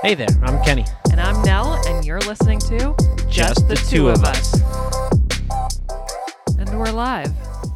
Hey there, I'm Kenny. And I'm Nell, and you're listening to Just the Two of Us. And we're live.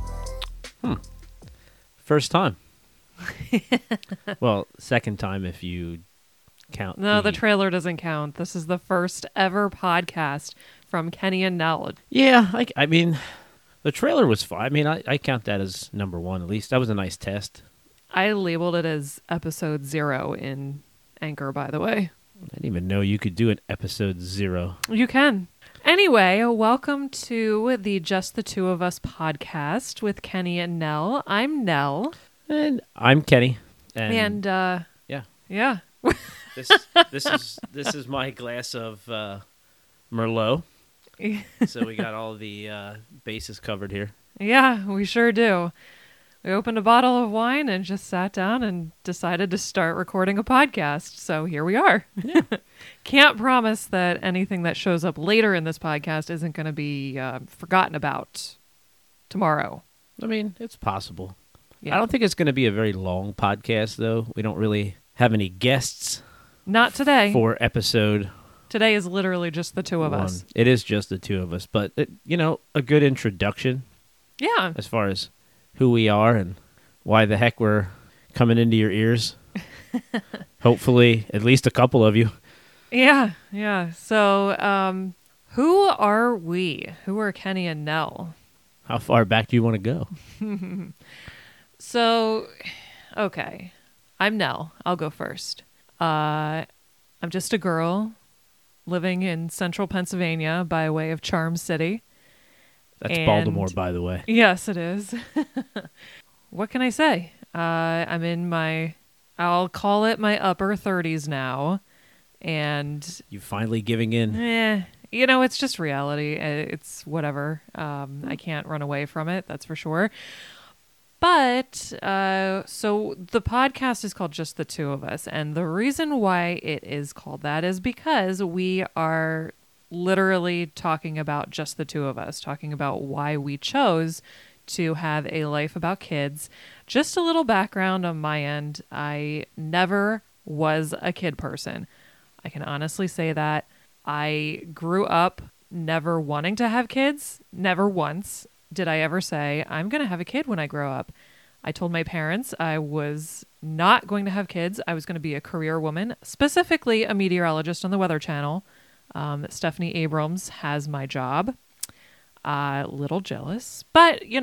First time. Well, second time if you count. No, the trailer doesn't count. This is the first ever podcast from Kenny and Nell. Yeah, I mean, the trailer was fine. I mean, I count that as number one, at least. That was a nice test. I labeled it as episode 0 in Anchor, by the way. I didn't even know you could do an episode 0. You can. Anyway, welcome to the Just the Two of Us podcast with Kenny and Nell. I'm Nell. And I'm Kenny. And yeah. Yeah. This is my glass of Merlot. So we got all the bases covered here. Yeah, we sure do. We opened a bottle of wine and just sat down and decided to start recording a podcast. So here we are. Yeah. Can't promise that anything that shows up later in this podcast isn't going to be forgotten about tomorrow. I mean, it's possible. Yeah. I don't think it's going to be a very long podcast, though. We don't really have any guests. Not today. For episode. Today is literally just the two of us. It is just the two of us, but, a good introduction. Yeah. As far as who we are and why the heck we're coming into your ears. Hopefully, at least a couple of you. Yeah. So, who are we? Who are Kenny and Nell? How far back do you want to go? So, okay. I'm Nell. I'll go first. I'm just a girl living in central Pennsylvania by way of Charm City. That's Baltimore, by the way. Yes, it is. What can I say? I'm in I'll call it my upper 30s now. And you finally giving in? It's just reality. It's whatever. I can't run away from it, that's for sure. But, so the podcast is called Just the Two of Us. And the reason why it is called that is because we are literally talking about just the two of us, talking about why we chose to have a life about kids. Just a little background on my end. I never was a kid person. I can honestly say that. I grew up never wanting to have kids. Never once did I ever say, I'm going to have a kid when I grow up. I told my parents I was not going to have kids. I was going to be a career woman, specifically a meteorologist on the Weather Channel. Stephanie Abrams has my job. Little jealous, but I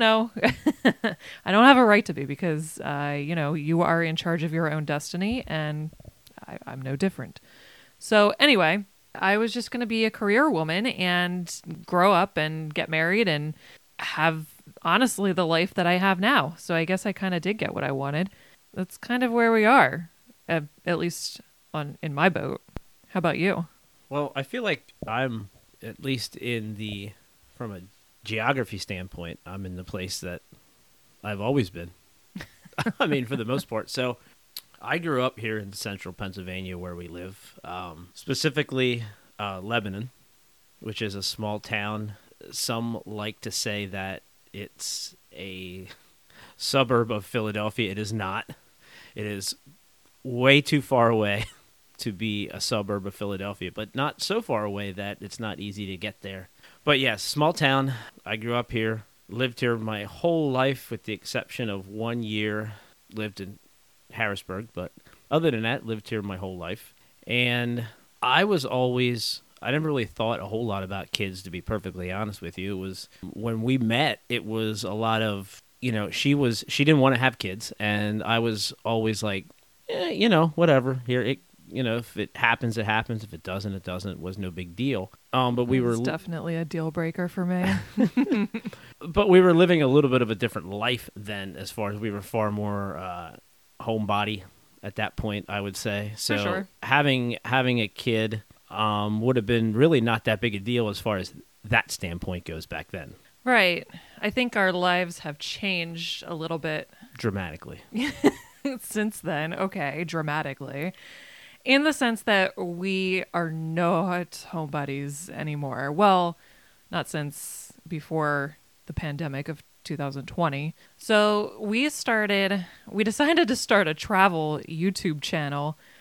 don't have a right to be because, you are in charge of your own destiny and I'm no different. So anyway, I was just going to be a career woman and grow up and get married and have honestly the life that I have now. So I guess I kind of did get what I wanted. That's kind of where we are, at least in my boat. How about you? Well, I feel like I'm, at least from a geography standpoint, I'm in the place that I've always been. I mean, for the most part. So I grew up here in central Pennsylvania where we live, specifically Lebanon, which is a small town. Some like to say that it's a suburb of Philadelphia. It is not. It is way too far away to be a suburb of Philadelphia, but not so far away that it's not easy to get there. But yes, small town. I grew up here, lived here my whole life with the exception of 1 year, lived in Harrisburg, but other than that, lived here my whole life. And I never really thought a whole lot about kids, to be perfectly honest with you. It was, when we met, it was a lot of, she didn't want to have kids, and I was always like, whatever, here, if it happens, it happens. If it doesn't, it doesn't. It was no big deal. But we were definitely a deal breaker for me. But we were living a little bit of a different life then, as far as we were far more homebody at that point, I would say. So for sure. having a kid would have been really not that big a deal as far as that standpoint goes back then. Right. I think our lives have changed a little bit. Dramatically. Since then. Okay, dramatically. In the sense that we are not homebodies anymore. Well, not since before the pandemic of 2020. So we decided to start a travel YouTube channel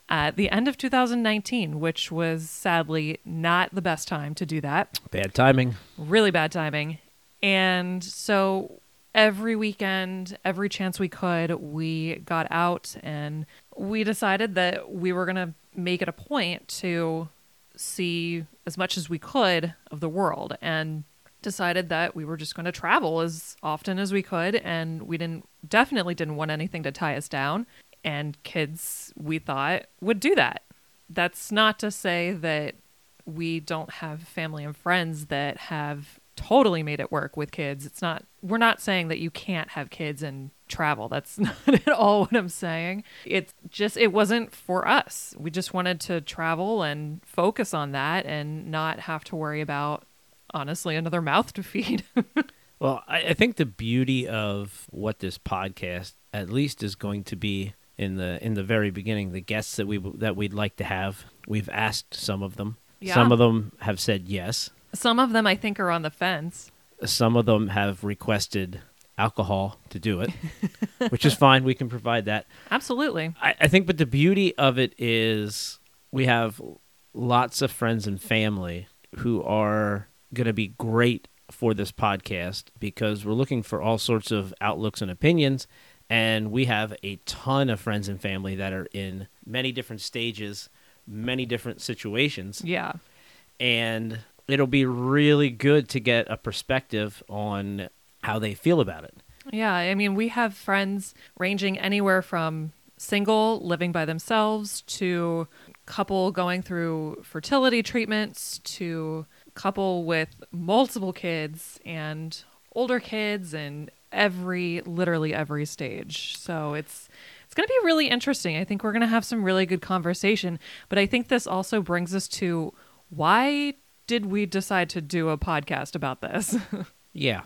at the end of 2019, which was sadly not the best time to do that. Bad timing. Really bad timing. And so every weekend, every chance we could, we got out and we decided that we were going to make it a point to see as much as we could of the world, and decided that we were just going to travel as often as we could. And we definitely didn't want anything to tie us down. And kids, we thought, would do that. That's not to say that we don't have family and friends that have totally made it work with kids. We're not saying that you can't have kids and travel. That's not at all what I'm saying. It wasn't for us. We just wanted to travel and focus on that and not have to worry about, honestly, another mouth to feed. Well, I think the beauty of what this podcast at least is going to be in the very beginning, the guests that we'd like to have, we've asked some of them. Yeah. Some of them have said yes. Some of them I think are on the fence. Some of them have requested alcohol to do it, which is fine. We can provide that. Absolutely. I think, but the beauty of it is we have lots of friends and family who are going to be great for this podcast because we're looking for all sorts of outlooks and opinions. And we have a ton of friends and family that are in many different stages, many different situations. Yeah. And it'll be really good to get a perspective on how they feel about it. Yeah, I mean, we have friends ranging anywhere from single, living by themselves, to couple going through fertility treatments, to couple with multiple kids and older kids, and literally every stage. So it's going to be really interesting. I think we're going to have some really good conversation, but I think this also brings us to why did we decide to do a podcast about this? Yeah.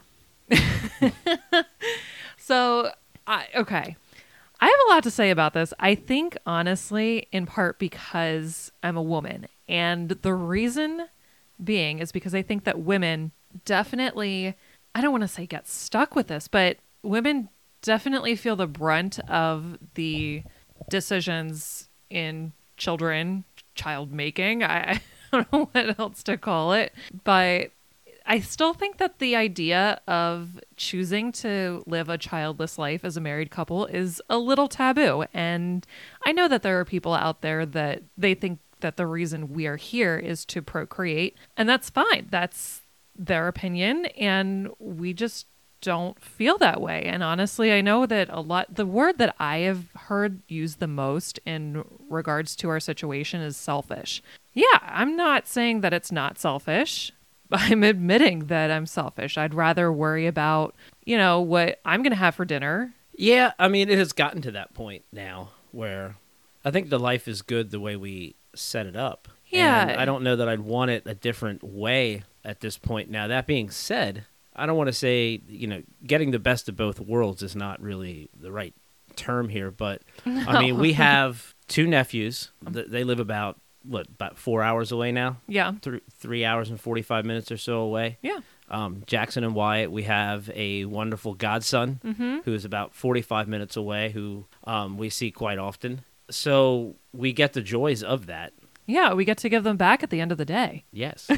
So, okay. I have a lot to say about this. I think, honestly, in part because I'm a woman. And the reason being is because I think that women definitely, I don't want to say get stuck with this, but women definitely feel the brunt of the decisions in child making. I don't know what else to call it, but I still think that the idea of choosing to live a childless life as a married couple is a little taboo. And I know that there are people out there that they think that the reason we are here is to procreate, and that's fine. That's their opinion, and we just don't feel that way. And honestly, I know that the word that I have heard used the most in regards to our situation is selfish. Yeah, I'm not saying that it's not selfish. I'm admitting that I'm selfish. I'd rather worry about, what I'm going to have for dinner. Yeah, I mean, it has gotten to that point now where I think the life is good the way we set it up. Yeah. And I don't know that I'd want it a different way at this point. Now, that being said, I don't want to say, getting the best of both worlds is not really the right term here, but No. I mean, we have two nephews. They live about 4 hours away now? Yeah. 3 hours and 45 minutes or so away. Yeah. Jackson and Wyatt, we have a wonderful godson who is about 45 minutes away, who we see quite often. So we get the joys of that. Yeah, we get to give them back at the end of the day. Yes.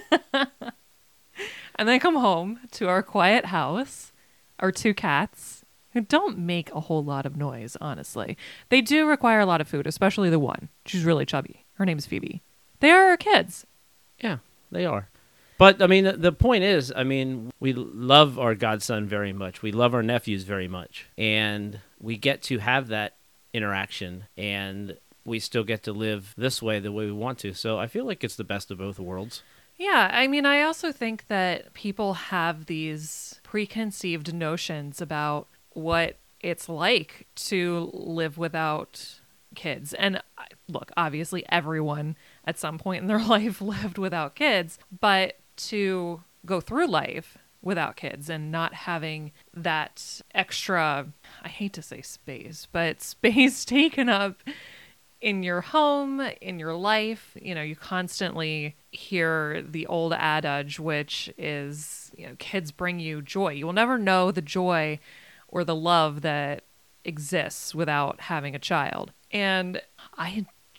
And then come home to our quiet house, our two cats, who don't make a whole lot of noise, honestly. They do require a lot of food, especially the one. She's really chubby. Her name's Phoebe. They are our kids. Yeah, they are. But, I mean, the point is, we love our godson very much. We love our nephews very much. And we get to have that interaction, and we still get to live this way the way we want to. So I feel like it's the best of both worlds. Yeah, I also think that people have these preconceived notions about what it's like to live without kids. And look, obviously everyone at some point in their life lived without kids, but to go through life without kids and not having that extra, I hate to say space, but space taken up in your home, in your life, you constantly hear the old adage, which is, kids bring you joy. You will never know the joy or the love that exists without having a child. And I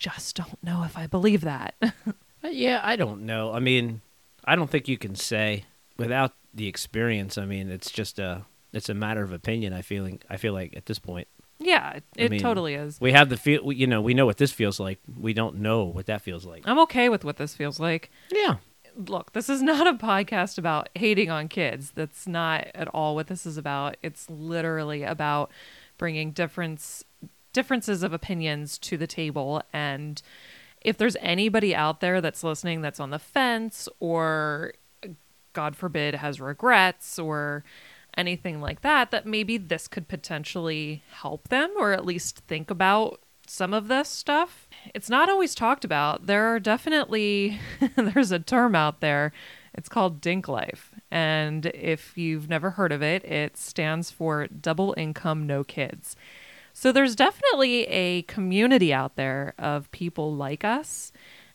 just don't know if I believe that. Yeah, I don't know. I mean, I don't think you can say without the experience. I mean, it's a matter of opinion. I feel like at this point. Yeah, it mean, totally is. We have the feel. We know what this feels like. We don't know what that feels like. I'm okay with what this feels like. Yeah. Look, this is not a podcast about hating on kids. That's not at all what this is about. It's literally about bringing differences of opinions to the table. And if there's anybody out there that's listening that's on the fence or, God forbid, has regrets or anything like that, that maybe this could potentially help them or at least think about some of this stuff. It's not always talked about. There are definitely, there's a term out there. It's called Dink Life. And if you've never heard of it, it stands for double income, no kids. So there's definitely a community out there of people like us.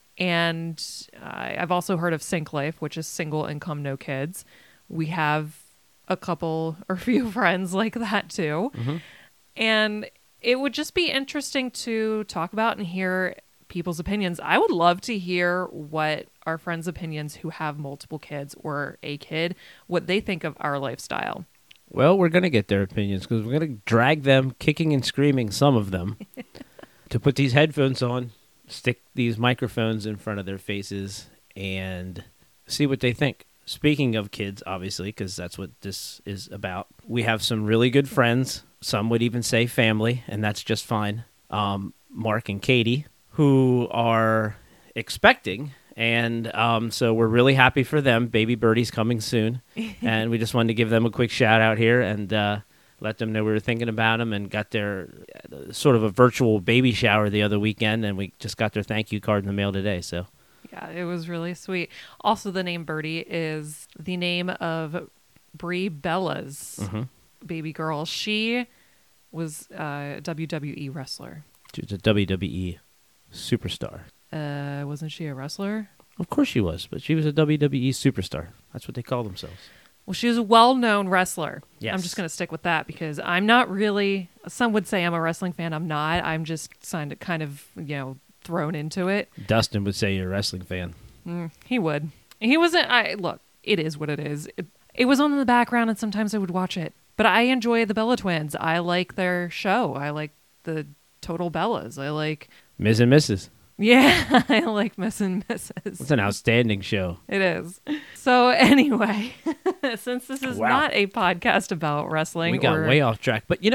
And I've also heard of Sync Life, which is single income, no kids. We have a couple or few friends like that too. Mm-hmm. And it would just be interesting to talk about and hear people's opinions. I would love to hear what our friends' opinions who have multiple kids or a kid, what they think of our lifestyle. Well, we're going to get their opinions because we're going to drag them, kicking and screaming, some of them, to put these headphones on, stick these microphones in front of their faces, and see what they think. Speaking of kids, obviously, because that's what this is about, we have some really good friends. Some would even say family, and that's just fine. Mark and Katie, who are expecting, and so we're really happy for them. Baby Birdie's coming soon, and we just wanted to give them a quick shout out here and let them know we were thinking about them and got their sort of a virtual baby shower the other weekend, and we just got their thank you card in the mail today. So. Yeah, it was really sweet. Also, the name Birdie is the name of Brie Bella's baby girl. She was a WWE wrestler. She was a WWE superstar. Wasn't she a wrestler? Of course she was, but she was a WWE superstar. That's what they call themselves. Well, she was a well-known wrestler. Yes. I'm just going to stick with that because I'm not really, some would say I'm a wrestling fan. I'm not. I'm just kind of, thrown into it. Dustin would say you're a wrestling fan. He would. He wasn't. Look, it is what it is. It was on in the background, and sometimes I would watch it. But I enjoy the Bella Twins. I like their show. I like the Total Bellas. I like Ms. and Mrs. Yeah, I like Miss and Mrs. It's an outstanding show. It is. So anyway, since this is not a podcast about wrestling, we got way off track. But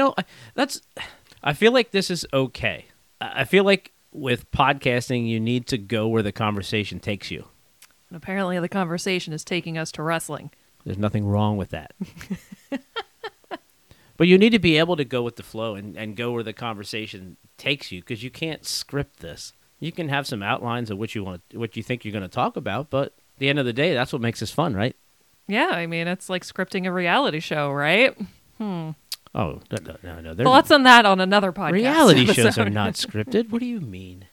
I feel like this is okay. I feel like with podcasting, you need to go where the conversation takes you. And apparently the conversation is taking us to wrestling. There's nothing wrong with that. But you need to be able to go with the flow and go where the conversation takes you, because you can't script this. You can have some outlines of what you think you're going to talk about, but at the end of the day, that's what makes this fun, right? Yeah, I mean, it's like scripting a reality show, right? Oh, no. Thoughts on that on another podcast. Reality shows are not scripted. What do you mean?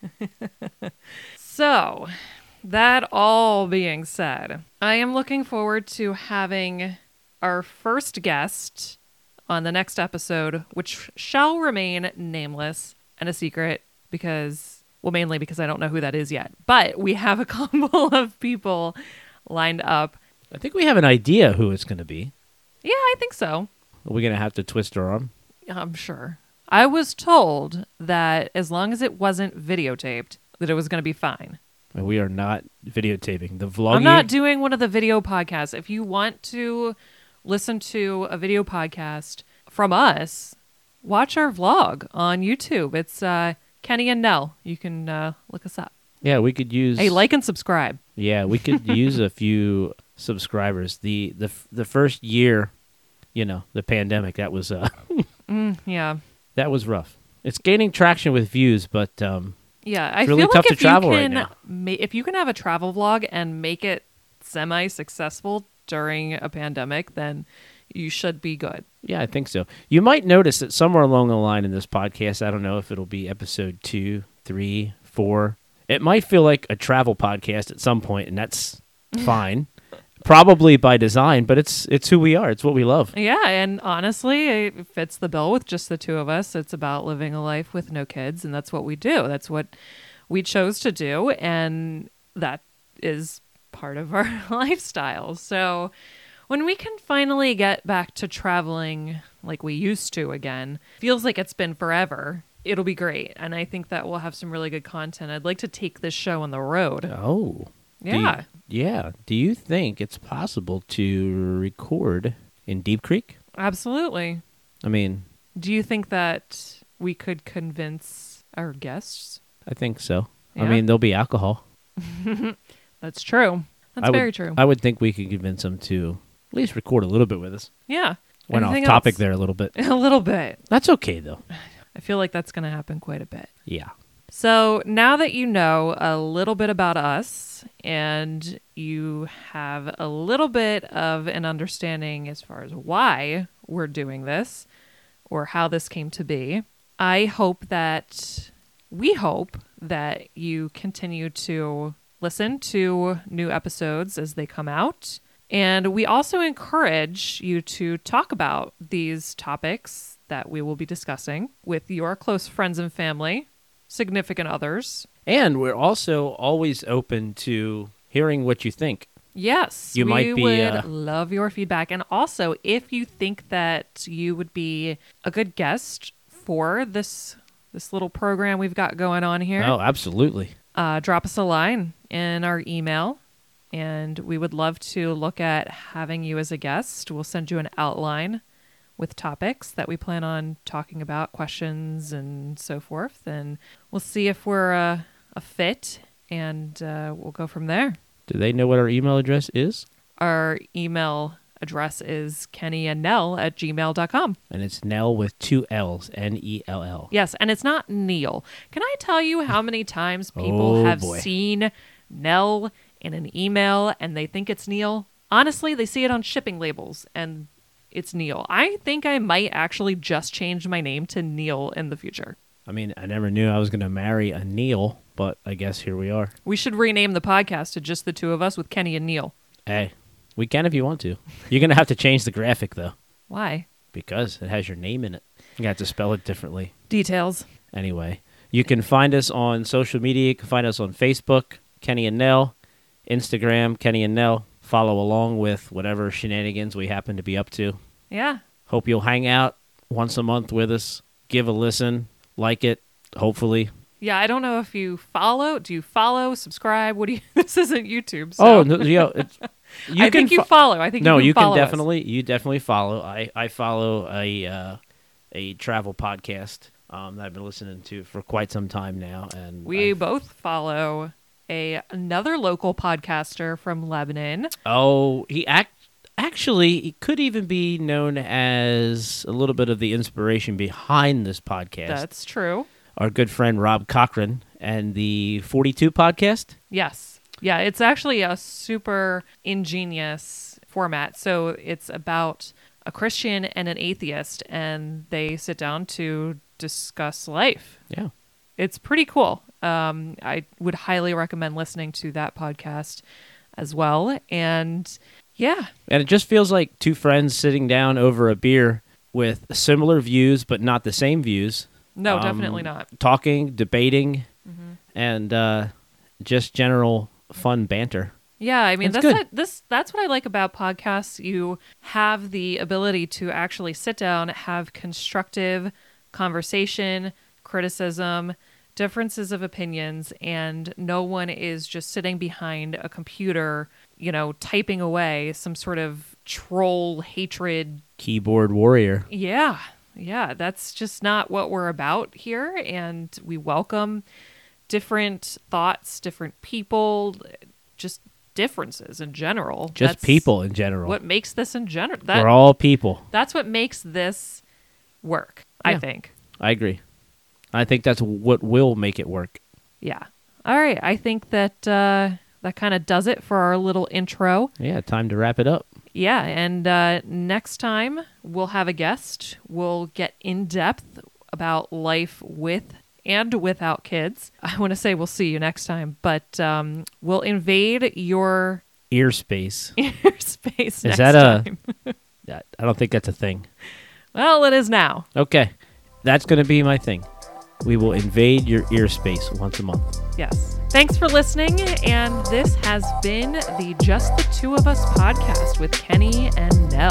So, that all being said, I am looking forward to having our first guest on the next episode, which shall remain nameless and a secret mainly because I don't know who that is yet. But we have a couple of people lined up. I think we have an idea who it's going to be. Yeah, I think so. Are we going to have to twist her arm? I'm sure. I was told that as long as it wasn't videotaped, that it was going to be fine. And we are not videotaping. The vlog. I'm not doing one of the video podcasts. If you want to listen to a video podcast from us, watch our vlog on YouTube. It's Kenny and Nell. You can look us up. Yeah, we could use... Hey, like and subscribe. Yeah, we could use a few subscribers. The first year, the pandemic, that was... yeah. That was rough. It's gaining traction with views, but yeah, I it's really feel tough like to travel right now. If you can have a travel vlog and make it semi-successful during a pandemic, then you should be good. Yeah, I think so. You might notice that somewhere along the line in this podcast, I don't know if it'll be episode 2, 3, 4. It might feel like a travel podcast at some point, and that's fine. Probably by design, but it's who we are. It's what we love. Yeah, and honestly, it fits the bill with just the two of us. It's about living a life with no kids, and that's what we do. That's what we chose to do, and that is part of our lifestyle. So when we can finally get back to traveling like we used to again, feels like it's been forever. It'll be great. And I think that we'll have some really good content. I'd like to take this show on the road. Oh. Yeah. Do you think it's possible to record in Deep Creek? Absolutely. I mean, Do you think that we could convince our guests? I think so. Yeah? I mean, there'll be alcohol. That's true. That's very true. I would think we could convince them to at least record a little bit with us. Yeah. Went off Anything topic else? there a little bit. A little bit. That's okay, though. I feel like that's going to happen quite a bit. Yeah. So now that you know a little bit about us and you have a little bit of an understanding as far as why we're doing this or how this came to be, we hope that you continue to listen to new episodes as they come out. And we also encourage you to talk about these topics that we will be discussing with your close friends and family, significant others. And we're also always open to hearing what you think. Yes, You might be, we would love your feedback. And also, if you think that you would be a good guest for this little program we've got going on here, Oh, absolutely. drop us a line in our email, and we would love to look at having you as a guest. We'll send you an outline with topics that we plan on talking about, questions and so forth, and we'll see if we're a fit, and we'll go from there. Do they know what our email address is? Our email address is kennyandnell@gmail.com. And it's Nell with 2 L's, Nell. Yes, and it's not Neil. Can I tell you how many times people have boy. seen Nell in an email and they think it's Neil? Honestly, they see it on shipping labels and it's Neil. I think I might actually just change my name to Neil in the future. I mean, I never knew I was going to marry a Neil, but I guess here we are. We should rename the podcast to just the two of us with Kenny and Neil. Hey, we can if you want to. You're going to have to change the graphic, though, Why? because it has your name in it. You have to spell it differently. Details. Anyway, you can find us on social media. You can find us on Facebook, Kenny and Nell, Instagram, Kenny and Nell. Follow along with whatever shenanigans we happen to be up to. Yeah. Hope you'll hang out once a month with us. Give a listen. Like it, hopefully. Yeah, I don't know if you follow. Do you follow, subscribe? What do you... This isn't YouTube, so... Oh, no, it's, I think you follow. I think no, you can follow us. You definitely follow. I follow a travel podcast that I've been listening to for quite some time now, and We both follow another local podcaster from Lebanon. Oh, actually he could even be known as a little bit of the inspiration behind this podcast. That's true. Our good friend Rob Cochran and the 42 podcast. Yes. Yeah, it's actually a super ingenious format. So it's about a Christian and an atheist, and they sit down to discuss life. Yeah. It's pretty cool. I would highly recommend listening to that podcast as well. And yeah. And it just feels like two friends sitting down over a beer with similar views, but not the same views. No, definitely not. Talking, debating, and just general fun banter. Yeah, I mean, It's that's what I like about podcasts. You have the ability to actually sit down, have constructive conversation, criticism, differences of opinions, and no one is just sitting behind a computer, typing away some sort of troll hatred. Keyboard warrior. Yeah, that's just not what we're about here, and we welcome different thoughts, different people, just differences in general. Just That's people in general. what makes this in general. We're all people. That's what makes this work, I Yeah. think. I agree. I think that's what will make it work. Yeah. All right. I think that that kind of does it for our little intro. Yeah, time to wrap it up. Yeah. And next time we'll have a guest. We'll get in depth about life with and without kids. I want to say we'll see you next time, but we'll invade your Ear space. space Is next that time. I don't think that's a thing. Well, it is now. Okay. That's going to be my thing. We will invade your ear space once a month. Yes. Thanks for listening. And this has been the Just the Two of Us podcast with Kenny and Nell.